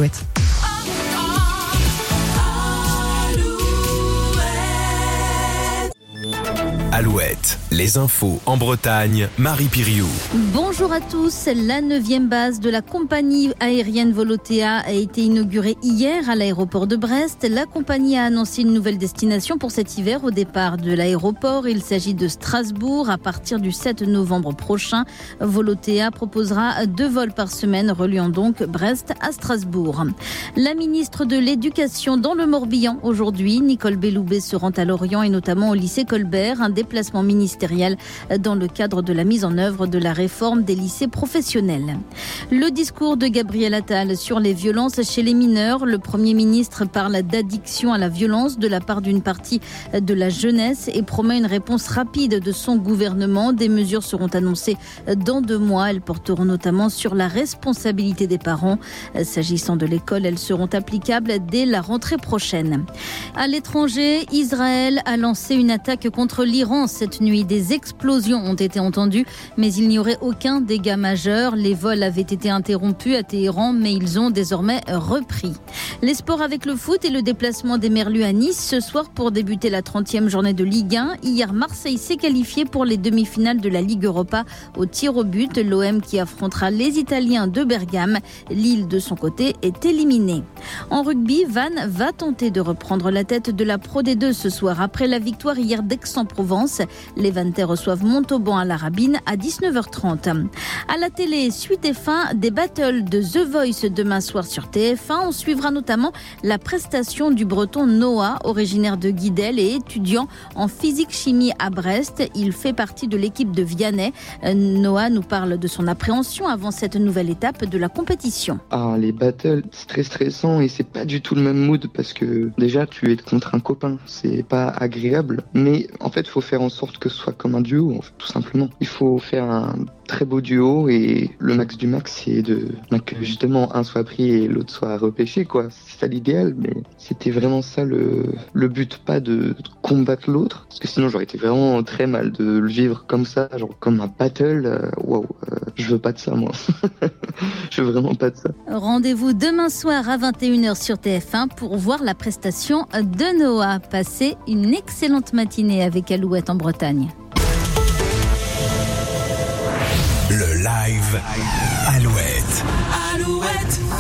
Alouette. Alouette, les infos en Bretagne, Marie Piriou. Bonjour à tous, la 9e base de la compagnie aérienne Volotea a été inaugurée hier à l'aéroport de Brest. La compagnie a annoncé une nouvelle destination pour cet hiver au départ de l'aéroport. Il s'agit de Strasbourg. À partir du 7 novembre prochain, Volotea proposera 2 vols par semaine reliant donc Brest à Strasbourg. La ministre de l'Éducation dans le Morbihan aujourd'hui, Nicole Belloubet se rend à Lorient et notamment au lycée Colbert, un déplacement ministériel dans le cadre de la mise en œuvre de la réforme des lycées professionnels. Le discours de Gabriel Attal sur les violences chez les mineurs. Le Premier ministre parle d'addiction à la violence de la part d'une partie de la jeunesse et promet une réponse rapide de son gouvernement. Des mesures seront annoncées dans 2 mois. Elles porteront notamment sur la responsabilité des parents. S'agissant de l'école, elles seront applicables dès la rentrée prochaine. À l'étranger, Israël a lancé une attaque contre l'Iran cette nuit. Des explosions ont été entendues, mais il n'y aurait aucun dégât majeur. Les vols avaient été interrompus à Téhéran, mais ils ont désormais repris. Les sports avec le foot et le déplacement des Merlus à Nice ce soir pour débuter la 30e journée de Ligue 1. Hier, Marseille s'est qualifié pour les demi-finales de la Ligue Europa au tir au but. L'OM qui affrontera les Italiens de Bergame. Lille, de son côté, est éliminée. En rugby, Vannes va tenter de reprendre la tête de la Pro D2 ce soir après la victoire hier d'Aix-en-Provence. Les Vanntais reçoivent Montauban à la Rabine à 19h30. À la télé, suite et fin des battles de The Voice demain soir sur TF1. On suivra notamment la prestation du breton Noah, originaire de Guidel et étudiant en physique-chimie à Brest. Il fait partie de l'équipe de Vianney. Noah nous parle de son appréhension avant cette nouvelle étape de la compétition. Les battles, c'est très stressant et c'est pas du tout le même mood parce que déjà tu es contre un copain, c'est pas agréable. Mais en fait, il faut faire en sorte que ce soit comme un duo, en fait, tout simplement. Il faut faire un très beau duo et le max du max, c'est que justement un soit pris et l'autre soit repêché, quoi. C'est ça l'idéal, mais c'était vraiment ça le but, pas de combattre l'autre, parce que sinon j'aurais été vraiment très mal de le vivre comme ça, genre comme un battle. Je veux pas de ça, moi. Je veux vraiment pas de ça. Rendez-vous demain soir à 21h sur TF1 pour voir la prestation de Noah. Passez une excellente matinée avec Alouette en Bretagne. Le live Alouette.